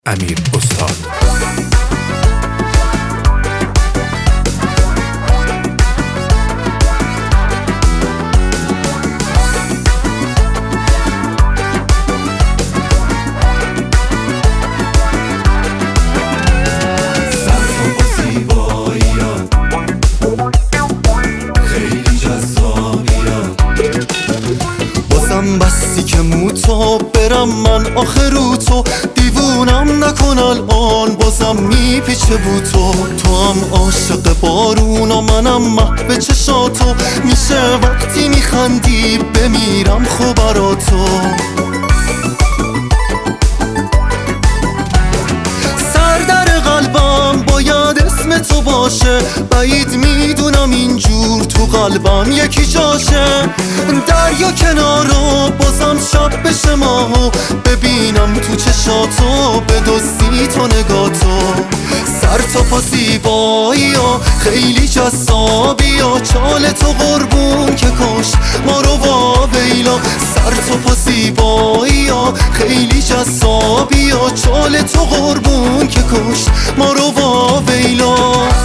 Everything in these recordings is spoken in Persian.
امیر استاد. بستی که موتو برم من آخر رو تو دیوونم نکن الان بازم میپیچه بو تو هم عاشق بارون و منم محو چشاتو میشه وقتی میخندی بمیرم خو براتو سردر قلبم باید اسم تو باشه بعید میدونم اینجور تو قلبم یکی جاشه دریا کنارو بازم شب بشه ماهو ببینم تو چشاتو بدزدی تو نگاتو سر تا پا زیبایی ها خیلی جذابی ها چال تو قربون که کش ما رو واویلا سر تا پا زیبایی ها خیلی جذابی ها چال تو قربون که کش ما رو واویلا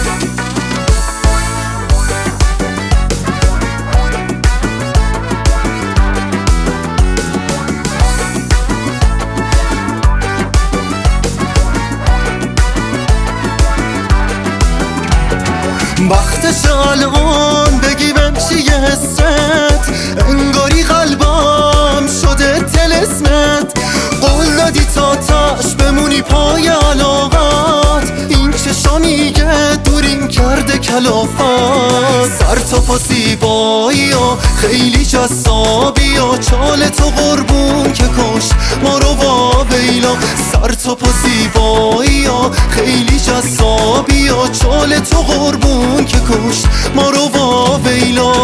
وقتش الان بگی بمشی یه حست انگاری قلبم شده تلسمت قول دادی تا تاش بمونی پای علاقات این چشا میگه دوریم کرده کلافت سر تا پا زیبایی ها خیلی جذابی ها چال تو قربون که کش ما رو واویلا سر تا پا زیبایی ها خیلی جذابی ها چال تو قربون که کش ما رو واویلا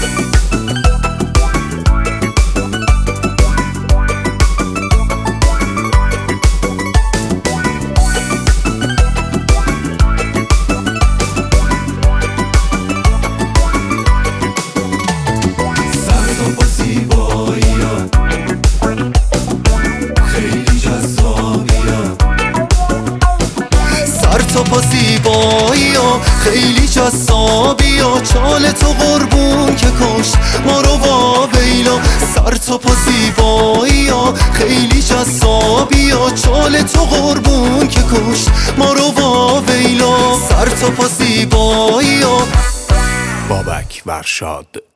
تا پا زیبایی ها خیلی جذابی ها چال تو قربون که کش ما رو واویلا سر تا پا زیبایی ها خیلی جذابی ها چال تو قربون که کش ما رو واویلا سر تا پا زیبایی ها بابک ورشاد.